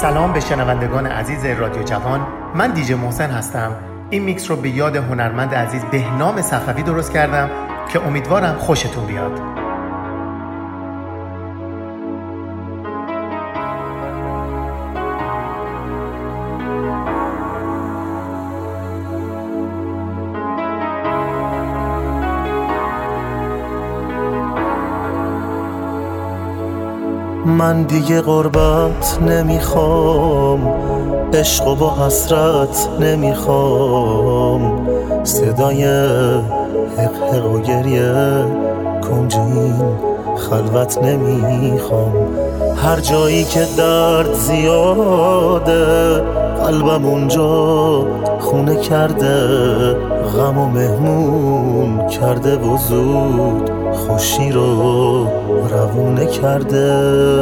سلام به شنوندگان عزیز رادیو جوان. من دیجی محسن هستم. این میکس رو به یاد هنرمند عزیز بهنام صفوی درست کردم که امیدوارم خوشتون بیاد. من دیگه غربت نمیخوام، عشق و با حسرت نمیخوام، صدای حق حق و گریه کنج این خلوت نمیخوام. هر جایی که درد زیاده قلبم اونجا خونه کرده، غم و مهمون کرده و زود خوشی رو روونه کرده.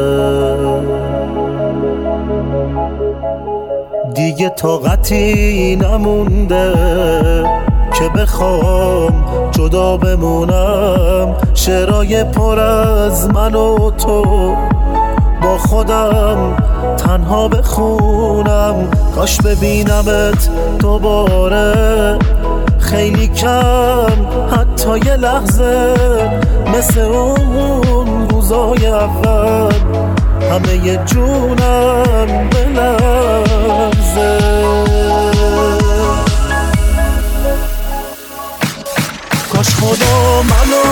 دیگه طاقتی نمونده که بخوام جدا بمونم، شعرهای پر از من و تو با خودم تنها بخونم. کاش ببینمت دوباره خیلی کم، حتی یه لحظه، مثل اون روزای اول همه ی جونم بلرزه. کاش خدا منو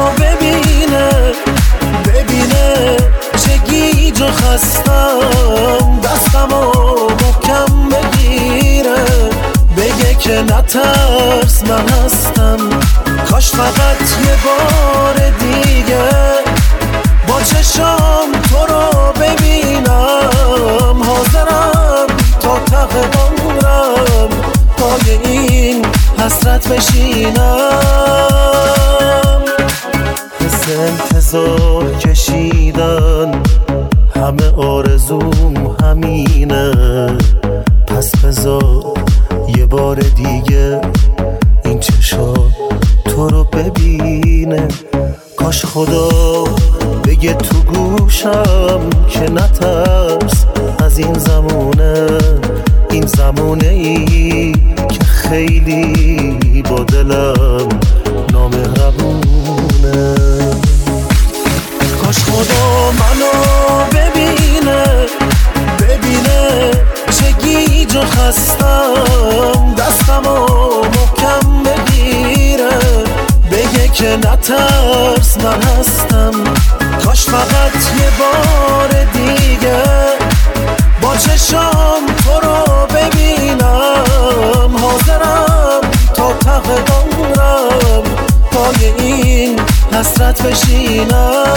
ببینه چه گیج و خستم، دستمو محکم بگیره بگه که نترس من هستم. کاش فقط یه بار دیگه با چشام تو رو ببینم، حاضرم تا ته عمرم پای این حسرت بشینم. حس انتظار کشیدن همه آرزوم همینه، پس بذار یه بار دیگه این چشا تو رو ببینه. کاش خدا بگه تو گوشم که نترس از این زمونه، این زمونه ای که خیلی با دلم نامهربونه. کاش خدا منو ببینه چه گیج و خستم، دستمو محکم بگیره بگه که نترس من هستم. کاش فقط یه بار دیگه با چشام تو رو ببینم، حاضرم تا ته عمرم پای این حسرت بشینم.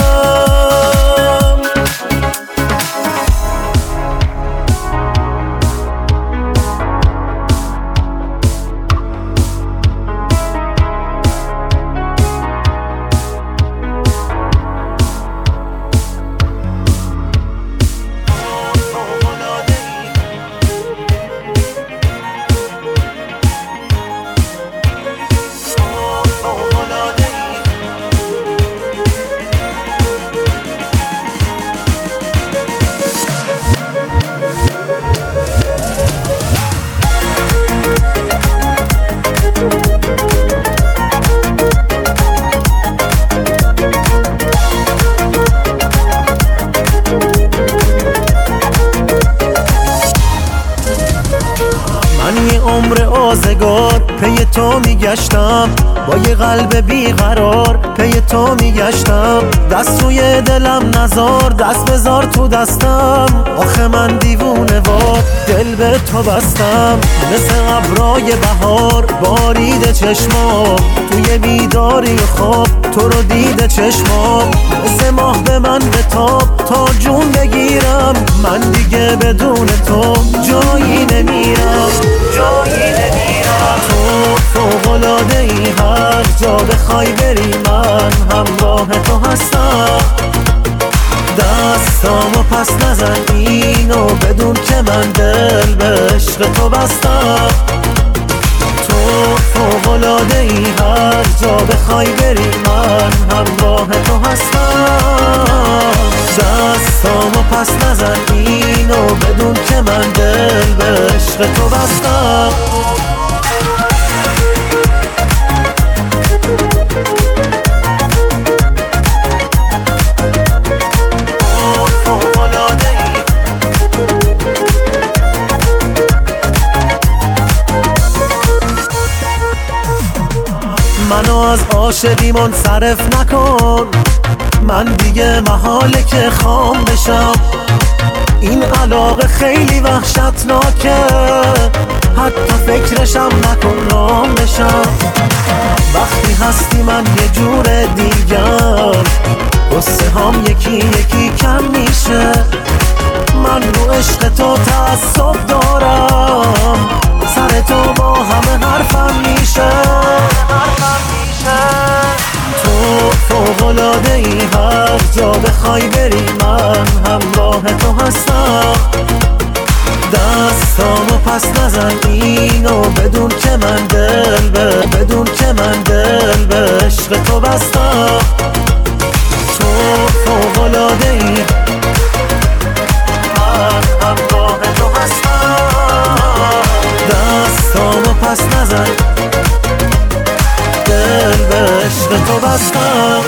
عمر آزگار پی تو میگشتم، با یه قلب بیقرار پی تو میگشتم. دست روی دلم نزار، دست بذار تو دستم، آخه من دیوونه وار دل به تو بستم. مثل ابرای بهار بارید چشمام، توی بیداری خواب تو رو دیده چشمام. مثل ماه به من بتاب تا جون بگیرم، من دیگه بدون تو جایی نمیرم. تو فوق‌العاده ای، هر جا بخوای بری من همراه تو هستم. دستامو پس نزن اینو بدون که من دل به عشق تو بستم. تو فوق‌العاده ای، هر جا بخوای بری من همراه تو هستم. دستامو پس نزن اینو اینو بدون که من دل به عشق تو بستم. منو از عاشقی منصرف نکن، من دیگه محاله که خام بشم. این علاقه خیلی وحشتناکه، حتی فکرشم نکن رام بشم. وقتی هستی من یه جور دیگر، قصه هم یکی یکی کم میشه. من رو عشق تو تعصب دارم، سر تو با همه حرفم میشه. تو فوق‌العاده ای، هر جا بخوای بری من همراه تو هستم. دستامو پس نزن اینو بدون که من دل به عشق تو بستم. تو فوق‌العاده ای، من همراه تو هستم. دستامو پس نزن، دل به عشق تو بستم.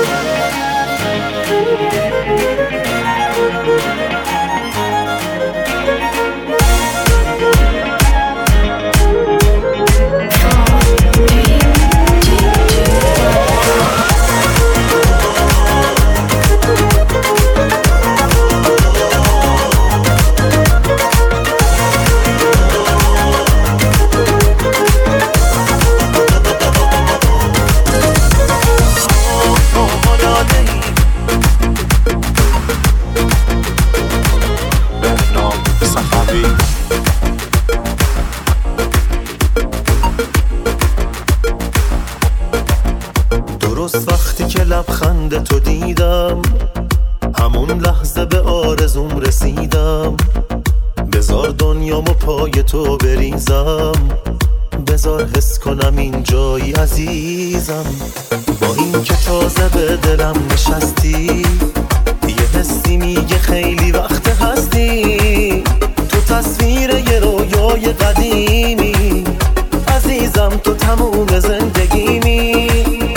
درست وقتی که لبخند تو دیدم، همون لحظه به آرزوم رسیدم. بذار دنیامو پای تو بریزم، بذار حس کنم این جایی عزیزم. با این که تازه به دلم نشستی، یه حسی میگه خیلی وقت هستی. تو تصویر یه رویای قدیمی، عزیزم تو تموم زندگیمی.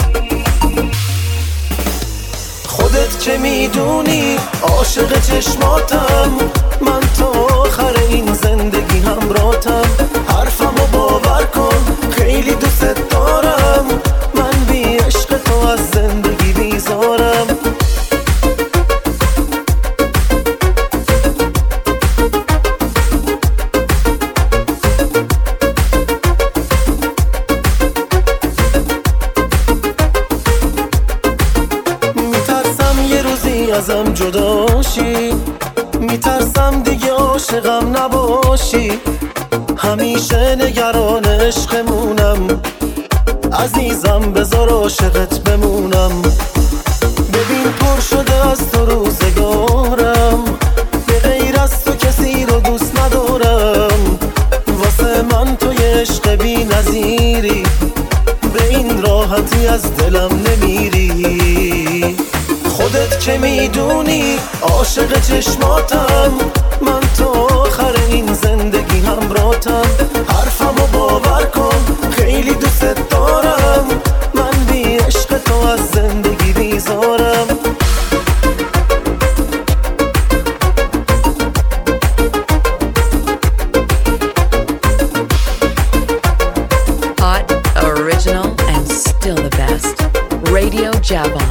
خودت که میدونی عاشق چشماتم، من تا آخر این زندگی همراهتم. حرفمو باور کن خیلی دوست دارم، من بی عشق تو از زندگی بیزارم. ازم جداشی، میترسم دیگه عاشقم نباشی. همیشه نگران عشقمونم، عزیزم بذار عاشقت بمونم. ببین پر شده از تو روزگارم، به غیر از تو کسی رو دوست ندارم. واسه من تو یه عشق بی نظیری، به این راحتی از دلم نمیری. خودت که میدونی عاشق چشماتم، من تا آخر این زندگی همراهتم. حرفمو باور کن خیلی دوست دارم، من بی عشق تو از زندگی بیزارم. Hot, original and still the best. Radio Javon.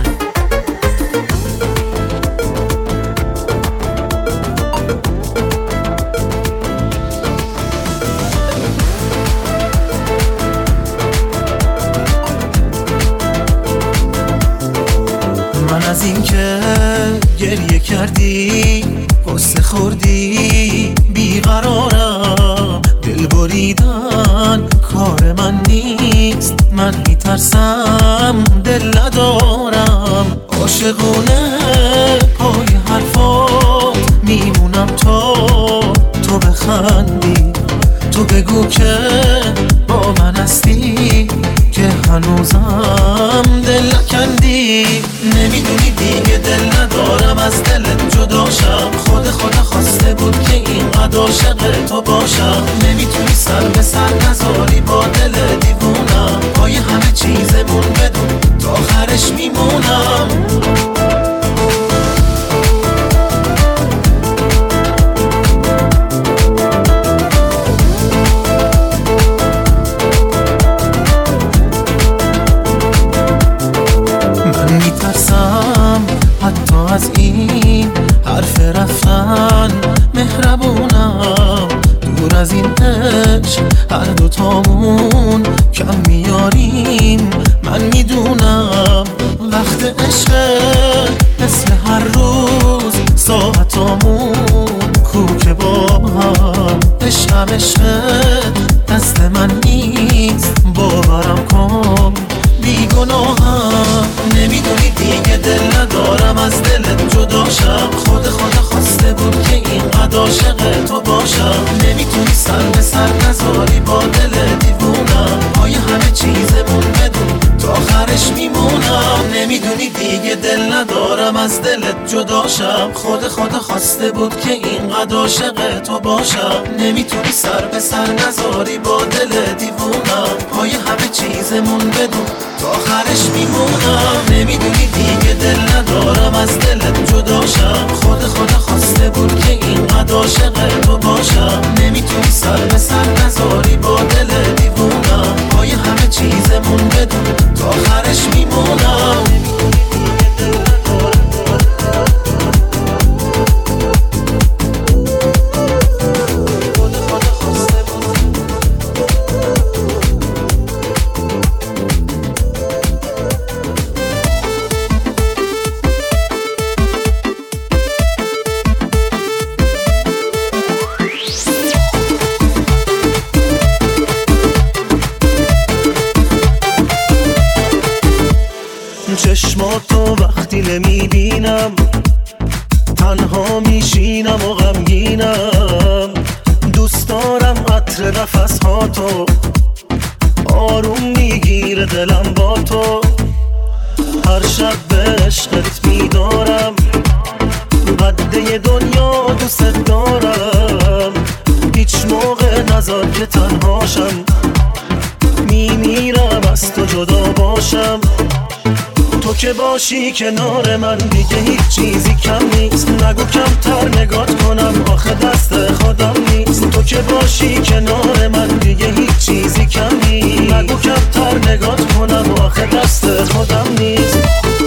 از این که گریه کردی، قصه خوردی، بیقرارم. دل بریدن کار من نیست، من میترسم دل ندارم. عاشقونه پای حرفات میمونم تو بخندی. تو بگو که با من هستی، که هنوزم دل نکندی. نمیدونی دیگه دل ندارم از دلت جداشم. خدا خواسته بود که عاشق تو باشم. نمیتونی سر به سر نذاری با دل دیوونم، پای همه چیزمون بدون تا آخرش میمونم. من میترسم حتی از این حرف رفتن، مهربونم دور از این عشق هر دوتامون کم میاریم. من میدونم وقت عشق مثل هر روز ساعتامون کوکه با هم. عشقم دست من نیست باورم کن، بیگناهم. نمیدونی دیگه دل ندارم از دلت جداشم، خدا خواسته بود که اینقدر عاشق تو باشم. نمیتونی سر به سر نذاری با دل دیوونم، پای همه چیزمون بدون تا آخرش میمونم. نمیدونی دیگه دل ندارم از دلت جداشم، خدا خواسته بود که اینقدر عاشق تو باشم. نمیتونی سر به سر نذاری با دل دیوونم، پای همه چیزمون بدون تا آخرش میمونم. نمیدونی دیگه دل ندارم از دلت جداشم، خدا خواسته بود که اینقدر عاشق تو باشم. نمیتونی سر به سر نذاری با دل دیوونم، پای همه چیزمون بدون تا آخرش میمونم. چشماتو وقتی نمیبینم تنها میشینم و غمگینم. دوست دارم عطر نفسهاتو، آروم میگیره دلم با تو. هر شب به عشقت میدارم، قده دنیا دوست دارم. هیچ موقع نذار که تنهاشم، میمیرم از تو جدا باشم. تو که باشی کنار من دیگه هیچ چیزی کم نیست. نگو کمتر نگات کنم آخه دست خودم نیست. تو که باشی کنار من دیگه هیچ چیزی کم نیست. نگو کمتر نگات کنم آخه دست خودم نیست.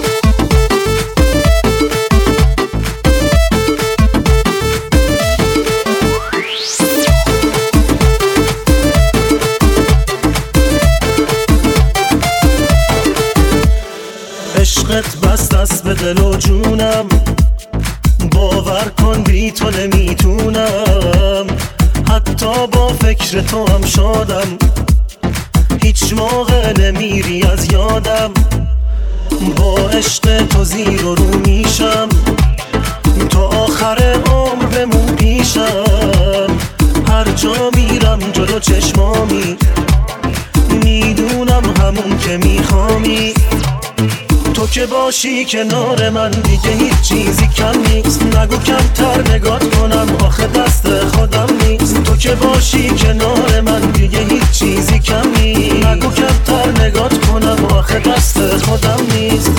عشقت بست دست به دل و جونم، باور کن بی تو نمیتونم. حتی با فکر تو هم شادم، هیچ موقع نمیری از یادم. با عشق تو زیر و رو میشم، تا آخر عمر بمون پیشم. هر جا میرم جلو چشمامی، میدونم همون که میخوامی. تو که باشی کنار من دیگه هیچ چیزی کم نیست. نگو کمتر نگات کنم آخه دست خودم نیست. تو که باشی کنار من دیگه هیچ چیزی کم نیست. نگو کمتر نگات کنم آخه دست خودم نیست.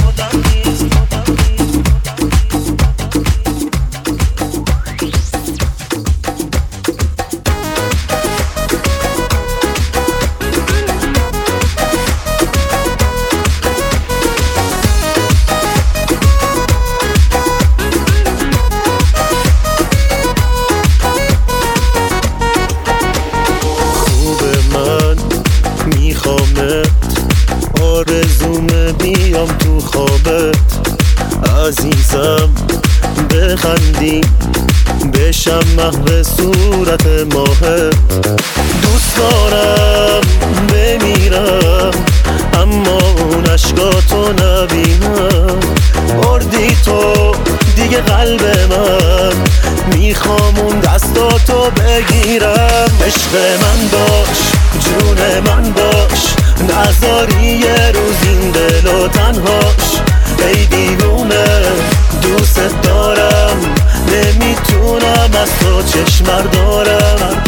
آرزومه بیام تو خوابت عزیزم، بخندی بشم محو صورت ماهت. دوست دارم بمیرم اما اون عشقاتو نبینم. بردی تو دیگه قلب من، میخوام اون دستاتو بگیرم. عشق من باش، جون من باش، نذاری یه روز این دلو تنهاش. ای دیوونه دوست دارم، نمیتونم از تو چشم بردارم.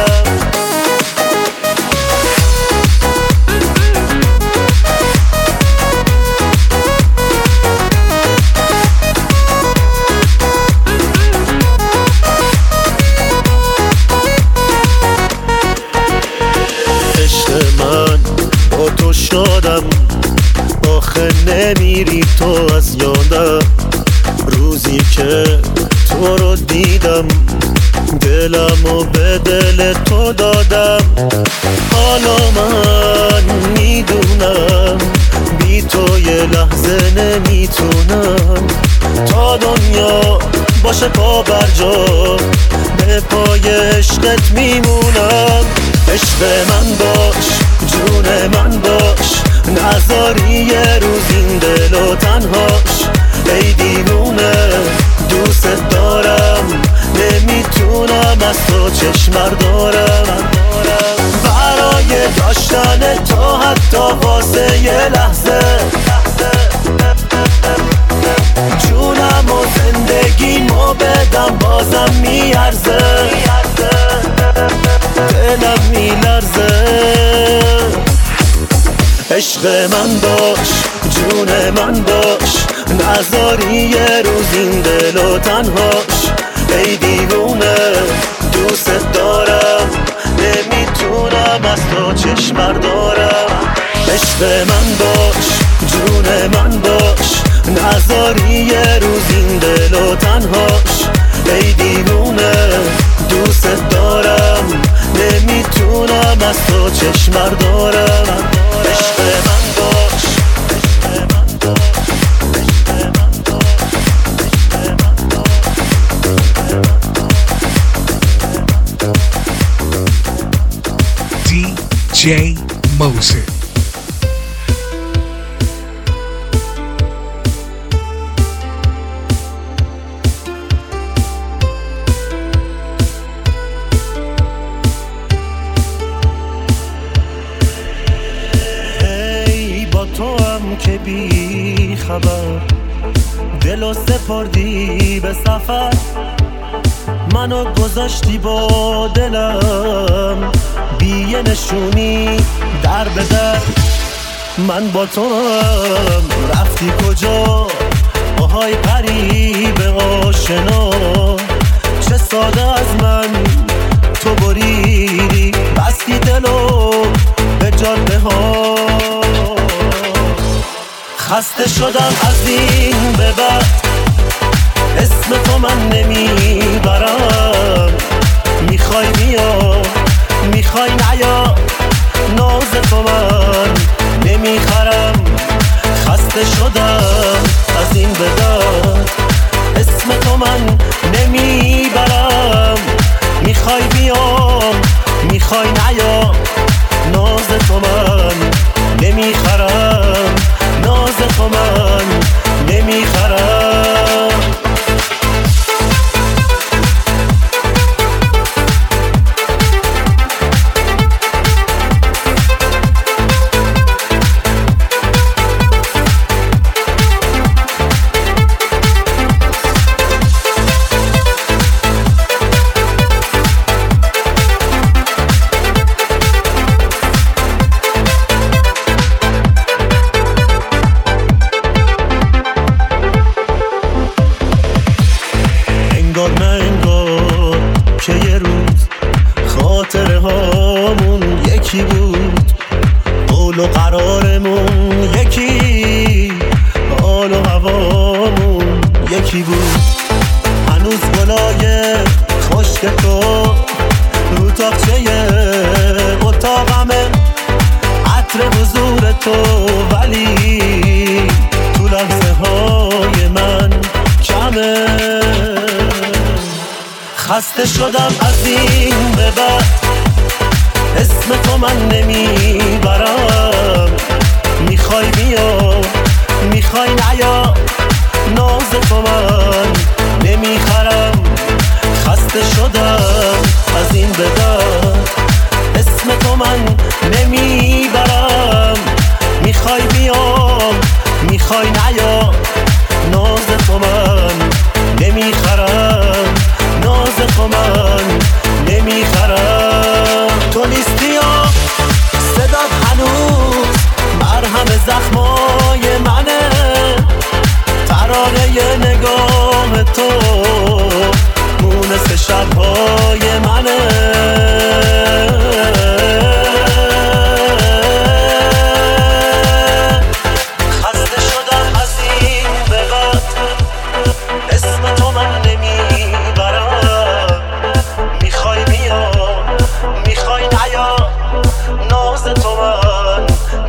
من با تو شادم، آخه نمیری تو از یادم. روزی که تو رو دیدم دلمو به دل تو دادم. حالا من میدونم بی تو یه لحظه نمیتونم. تا دنیا باشه پا بر جا به پای عشقت میمونم. عشق من باش، جون من باش، نذاری یه روز این دل و تنهاش. ای دیوونه دوست دارم، نمیتونم از تو چشم بردارم. برای داشتن تو حتی واسه یه لحظه جونم و زندگیمو بدم بازم میارزه. دلم میلرزه. عشق من باش، جون من باش، نذاری یه روز این دل و تنهاش. ای دیوونه دوست دارم، نمیتونم از تو چشم بردارم. عشق من باش، جون من باش، نذاری یه روز این دل و تنهاش. ای دیوونه دوست دارم، نمیتونم از تو چشم بردارم. عشق من باش، عشق من باش، عشق من باش. DJ Moses. که بی خبر دلو سپردی به سفر، منو گذاشتی با دلم بی یه نشونی در به در. من با تو هم رفتی کجا، آهای قریب آشنا. چه ساده از من تو بریدی، بستی دلو به جاده ها. خسته شدم از این به بعد، اسم تو من نمیبرم. میخوای بیا، میخوای نیا، ناز تو من نمیخرم. خسته شدم از این به بعد، اسم تو من نمیبرم. میخوای بیا، میخوای نیا، ناز تو من نمیخرم. ناز تو من نمیخرم. که یه روز خاطره هامون یکی بود، قول و قرارمون یکی، حال و هوامون یکی بود. هنوز گلای خشک تو رو تاقچه اتاقمه، عطر حضور تو ولی تو لحظه های من کمه. خسته شدم از این به بعد، اسم تو من نمیبرم. میخوای بیا، میخوای نیا، ناز تو من نمیخرم. خسته شدم از این به بعد، اسم تو من نمیبرم. میخوای بیا، میخوای نیا، ناز تو من نمیخرم. ناز تو من قراره یه نگاه تو مونس شبهای منه. خسته شدم از این به بعد اسم تو من نمیبرم. میخوای بیا میخوای نیا ناز تو من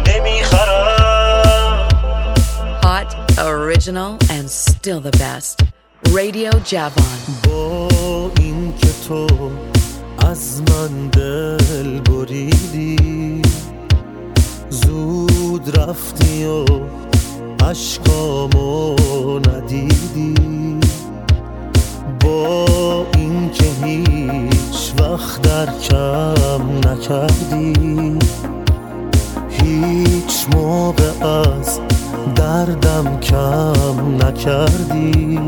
نمیخرم. Hot, original, and still the best. Radio Javon. با این که تو از من دل بریدی، زود رفتی و اشکامو ندیدی. با این که هیچ وقت در کم نکردی، هیچ موقع از دردم کم نکردی.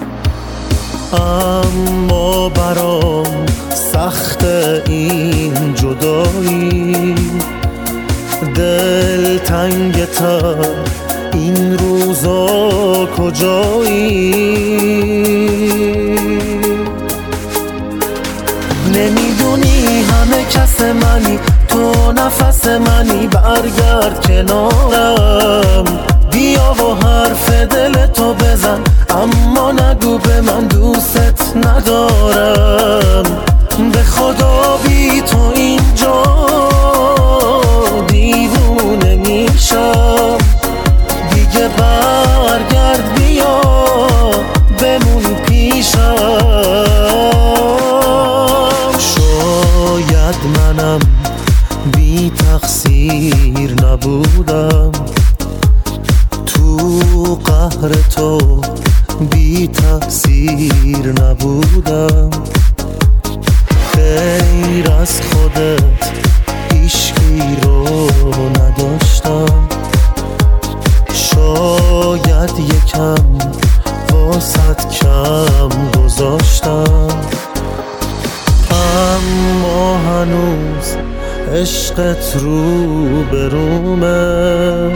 اما برام سخت این جدایی، دل تنگتر این روزا کجایی؟ نمیدونی همه کس منی، تو نفس منی، برگرد کنارم. بیا و حرف دل تو بزن، اما نگو به من دوست ندارم. به خدا بی تو اینجا دیوونه میشم. دیگه برگرد بیا بمون پیشم. شاید منم بی تقصیر نبودم، تو قهر تو بی تقصیر نبودم. غیر از خودت هیچکی رو نداشتم. شاید یکم واسط کم گذاشتم، اما هنوز عشقت رو به رومه.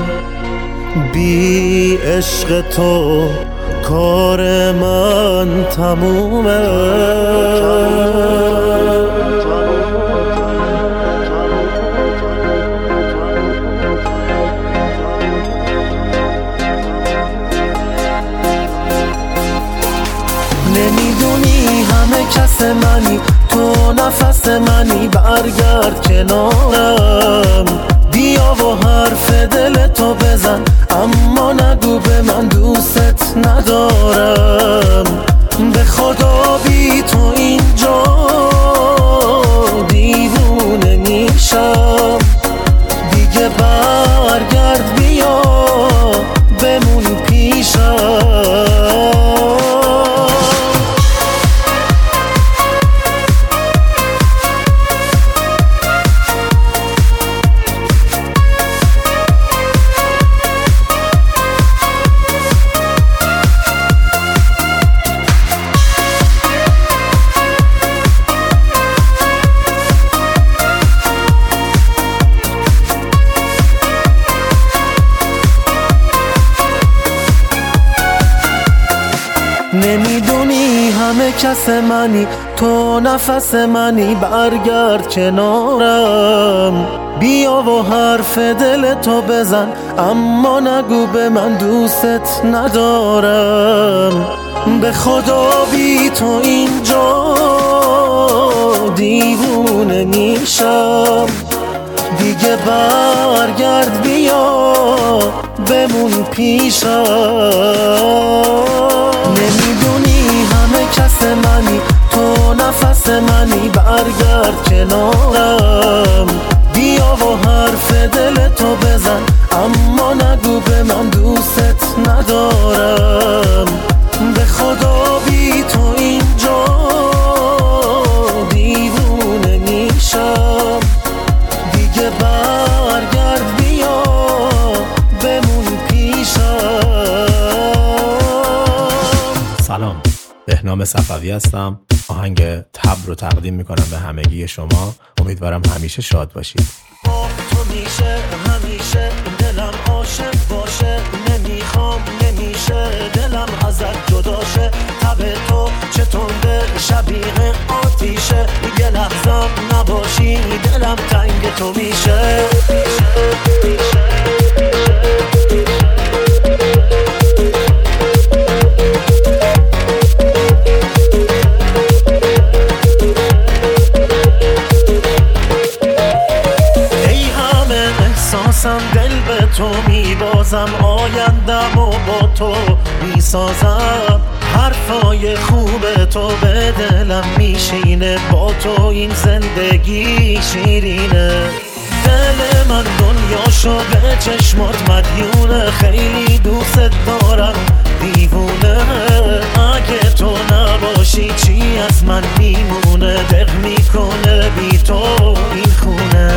بی عشق تو کار من تمومه. نمیدونی همه کس منی، تو نفس منی، برگرد کنارم. بیا و حرف دل تو بزن، اما نگو به من دوست ندارم. به خدا بی تو اینجا دیوونه میشم. دیگه برگرد بیا بمون پیشم. نمیدونی همه کس منی، تو نفس منی، برگرد کنارم. بیا و حرف دل تو بزن، اما نگو به من دوست ندارم. به خدا بی تو اینجا دیوونه میشم. دیگه برگرد بیا بمون پیشم. نمیدونی همه کس منی، تو نفس منی، برگرد کنارم. بیا و حرف دل تو بزن، اما نگو به من دوست ندارم. به خدا بی تو اینجا دیوونه میشم. دیگه برگرد بیا بمون پیشم. سلام، بهنام بهنام صفوی هستم. آهنگ تبر رو تقدیم میکنم به همگی شما. امیدوارم همیشه شاد باشید. تو میشه همیشه دلم عاشق باشه، نمیخوام نمیشه دلم ازت جداشه. تب تو چه تنده شبیه آتیشه، یه لحظم نباشی دلم تنگ تو میشه. دل به تو میبازم، آیندم و با تو میسازم. حرفای خوب تو به دلم میشینه، با تو این زندگی شیرینه. دل من دنیاشو به چشمات مدیونه، خیلی دوست دارم دیوونه. اگه تو نباشی چی از من میمونه، دق میکنه بی تو این خونه.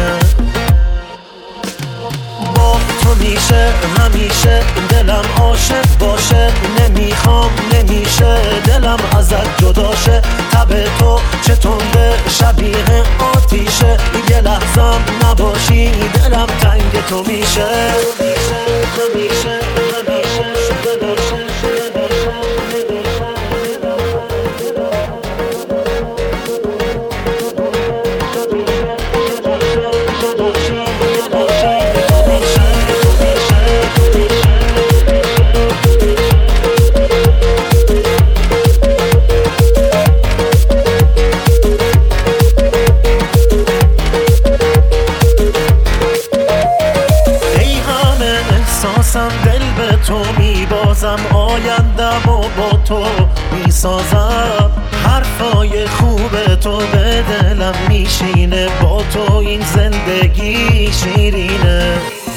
تو میشه همیشه دلم عاشق باشه، نمیخوام نمیشه دلم ازت جداشه. تب تو چه تنده شبیه آتیشه، یه لحظم نباشی دلم تنگ تو میشه. دل به تو میبازم، آیندم و با تو میسازم. حرفای خوب تو به دلم میشینه، با تو این زندگی شیرینه.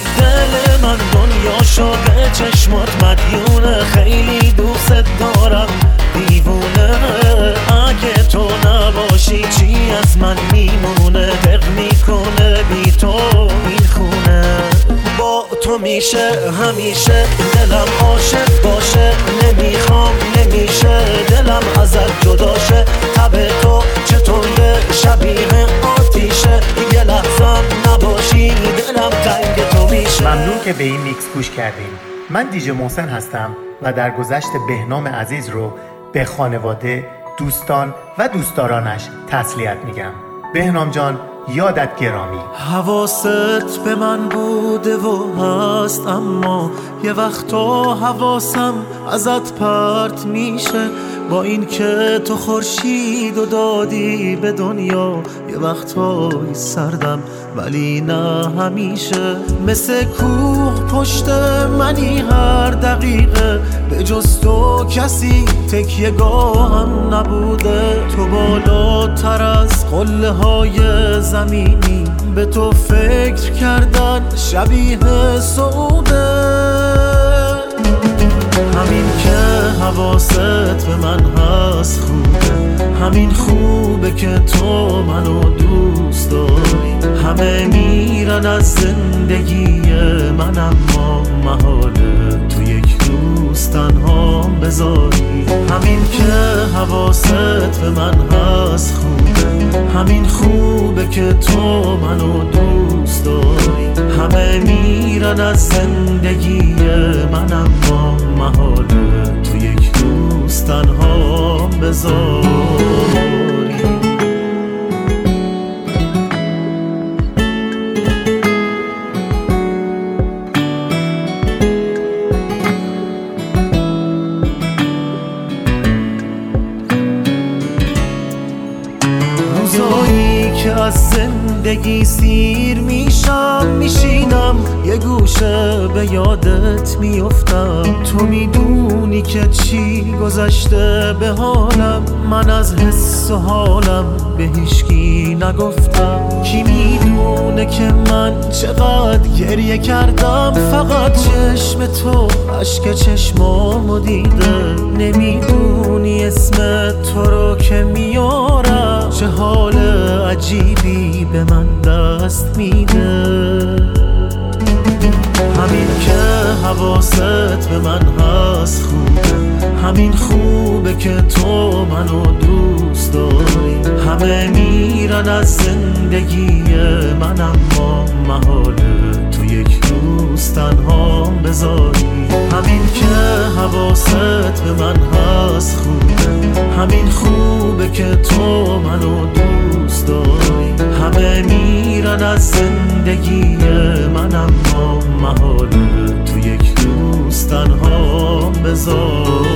دل من دنیاشو به چشمات مدیونه، خیلی دوست دارم دیوونه. اگه تو نباشی چی از من میمونه، دق میکنه بی تو این خونه. با تو میشه همیشه دلم عاشق باشه، نمیخوام نمیشه دلم ازت جداشه. تب تو چه تنده شبیه آتیشه، یه لحظم نباشی دلم تنگ تو میشه. ممنون که به این میکس گوش کردیم. من دیجی محسن هستم و در گذشت بهنام عزیز رو به خانواده، دوستان و دوستدارانش تسلیت میگم. بهنام جان یادت گرامی. حواست به من بوده و هست، اما یه وقتا حواسم ازت پرت میشه. با این که تو خورشید و دادی به دنیا، یه وقتایی سردم ولی نه همیشه. مثل کوه پشت منی هر دقیقه، به جز تو کسی تکیه گاهم نبوده. تو بالاتر از قله های زمینی، به تو فکر کردن شبیه سعوده. همین که حواست به من هست خوبه، همین خوبه که تو منو دوست داری. همه میرن از زندگی من، اما محاله تو یک روز تنها بذاری. همین که حواست به من هست خوبه، همین خوبه که تو منو دوست داری. همه میرن از زندگی من، اما محاله تو یک روز تنها بذاری. از زندگی سیر میشم، میشینم یه گوشه به یادت میافتم. تو میدونی که چی گذشته به حالم، من از حس و حالم به هیچکی نگفتم. کی میدونه که من چقدر گریه کردم، فقط چشم تو اشک چشمامو دیده. نمیدونی اسم تو رو که میارم، چه حال عجیبی به من دست میده. همین که حواست به من هست خوبه، همین خوبه خوبه که تو منو دوست داری. همه میرن از زندگی من اما محاله تو یک روز تنها بذاری. همین که حواست به من هست خوبه، همین خوبه که تو منو دوست داری. همه میرن از زندگی من اما محاله تو یک روز تنها بذاری.